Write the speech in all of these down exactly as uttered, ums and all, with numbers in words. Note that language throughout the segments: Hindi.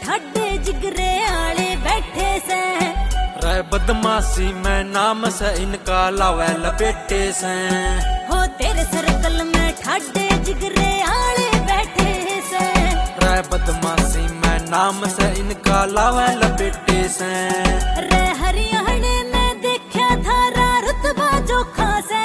ठाडे जिगरे आले बैठे से रे बदमाशी में नाम से इनका लावे लपेटे से हो तेरे सर्कल में ठाडे जिगरे आले बैठे से रे बदमाशी में नाम से इनका लावे लपेटे से रे हरियाणे में देखा थारा रुतबा जोखा से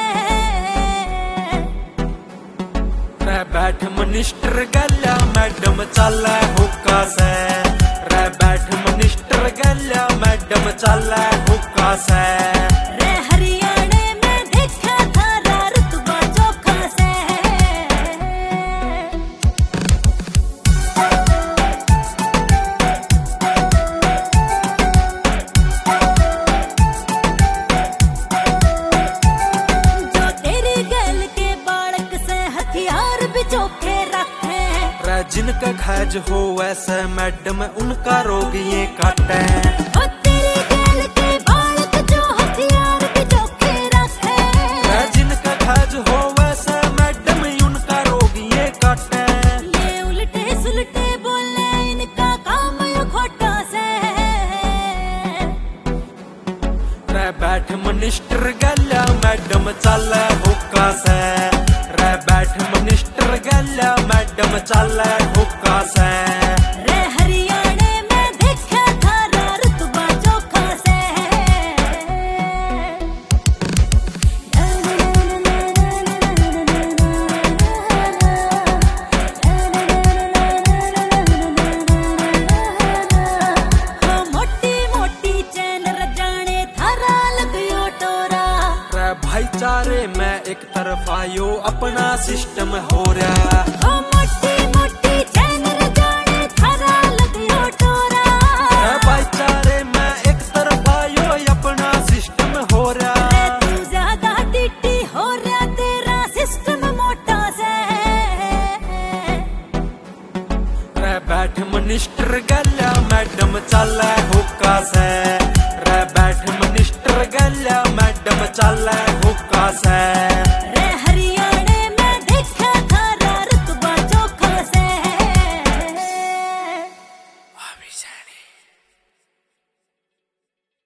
रे बैठ मिनिस्टर गल्या मैडम चले हुक्का से रे बैठ मिनिस्टर गल्या मैडम चले हुक्का से रे हरियाणे में देखा थारा रुतबा जोखा से जो तेरी गल के बालक से हथियार भी चोखे रखे रे जिनका खैज हो वैसे मैडम उनका रोग ये काटे हो तेरी गल के बालक जो हथियार भी चोखे रखे रे जिनका खैज हो वैसे मैडम उनका रोग ये काटे ये उल्टे सुलटे बोले इनका काम यो खोटा से रे बैठ मिनिस्टर गल्या मैडम चले हुक्का से रे बैठ मिनिस्टर गल्या मैडम चले हुक्का से रे हरियाणे में देखा थारा रुतबा जोखा से हो मोटी मोटी चैन रजाने थारा लगयो टोरा रे भाईचारे में एक तरफा यो अपना सिस्टम हो रहा हो मोटी मोटी चैन रजाने थारा लगयो टोरा रे भाईचारे में एक तरफा यो अपना सिस्टम हो रहा रे तू ज्यादा टिट्टी हो रहा तेरा सिस्टम मोटा से रे बैठ मिनिस्टर गल्या मैडम चले हुक्का से रे बैठ मिनिस्टर गल्या मैडम चले